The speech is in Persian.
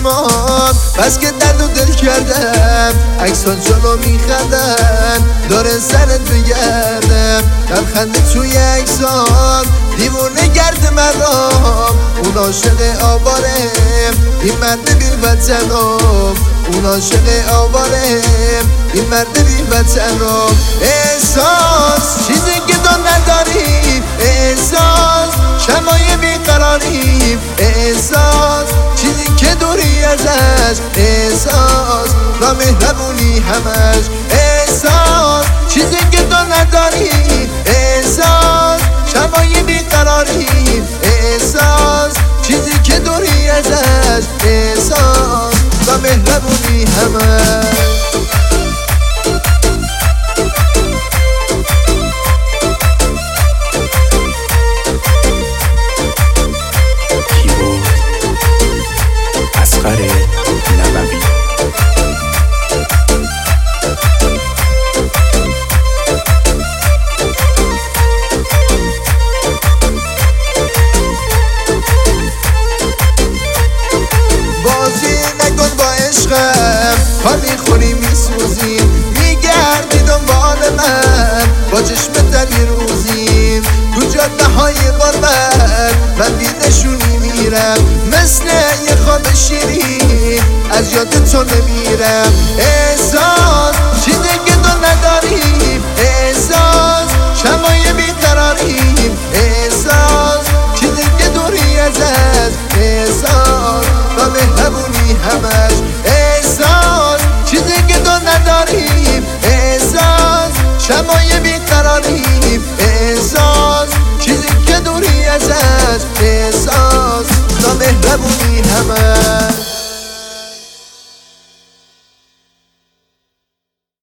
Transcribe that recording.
چشمان بس که درد و دل کردم عکسان جلو میخندن داره سرت بگردم لبخنده توی عکسان دیوونه گرد مرام اون عاشق آواره این مرد بی وطنم اون عاشق آواره این مرد بی وطنم احساس چیزی که تو نداری احساس شمای بیقراری احساس چیزی که دوری ازش احساس نامهربونی همش احساس چیزی که تو نداری احساس شمای بیقراری احساس چیزی که دوری ازش احساس نامهربونی همش حال میخوری میسوزیم میگردی دنبال من با چشم تری روزیم تو جاده های غربت من بیدشونی میرم مثل یه خواب شیرین از یاد تو نمیرم احساس چیزی که تو نداریم احساس شمای بیقراریم احساس چیزی که دوری ازت احساس و مهربونی همش احساس چیزی که تو نداریم احساس شمای بیقراریم احساس چیزی که دوری ازت